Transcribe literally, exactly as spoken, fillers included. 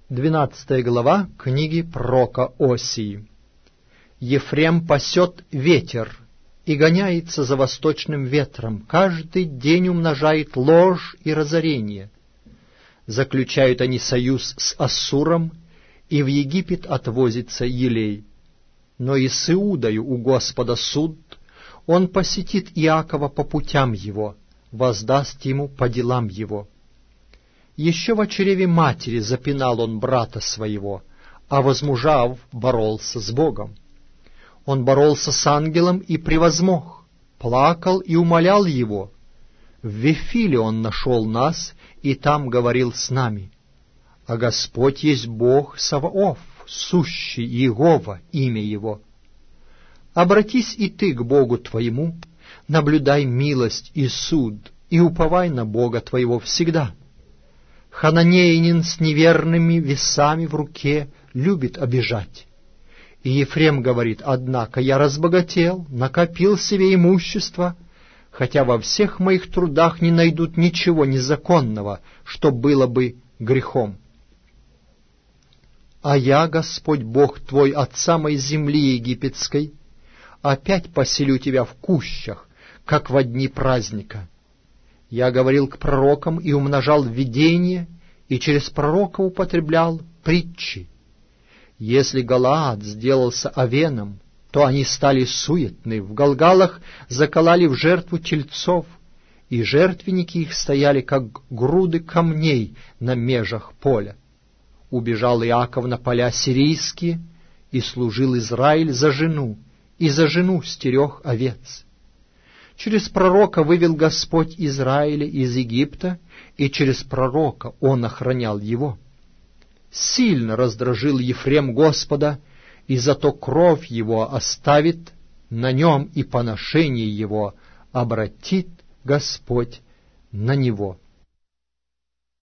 Двенадцатая глава книги пророка Осии. Ефрем пасет ветер и гоняется за восточным ветром, каждый день умножает ложь и разорение. Заключают они союз с Ассуром, и в Египет отвозится елей. Но и с Иудою у Господа суд, он посетит Иакова по путям его, воздаст ему по делам его. Еще в чреве матери запинал он брата своего, а возмужав, боролся с Богом. Он боролся с ангелом и превозмог, плакал и умолял его. В Вифиле он нашел нас, и там говорил с нами. А Господь есть Бог Саваоф, сущий Иегова, имя его. Обратись и ты к Богу твоему, наблюдай милость и суд, и уповай на Бога твоего всегда. Хананеянин с неверными весами в руке любит обижать. И Ефрем говорит: однако я разбогател, накопил себе имущество, хотя во всех моих трудах не найдут ничего незаконного, что было бы грехом. А я, Господь Бог твой, от самой земли египетской, опять поселю тебя в кущах, как во дни праздника. Я говорил к пророкам и умножал видения, и через пророка употреблял притчи. Если Галаад сделался овеном, то они стали суетны, в Галгалах закололи в жертву тельцов, и жертвенники их стояли, как груды камней на межах поля. Убежал Иаков на поля сирийские, и служил Израиль за жену, и за жену стерег овец. Через пророка вывел Господь Израиля из Египта, и через пророка он охранял его. Сильно раздражил Ефрем Господа, и зато кровь его оставит на нем, и поношение его обратит Господь на него.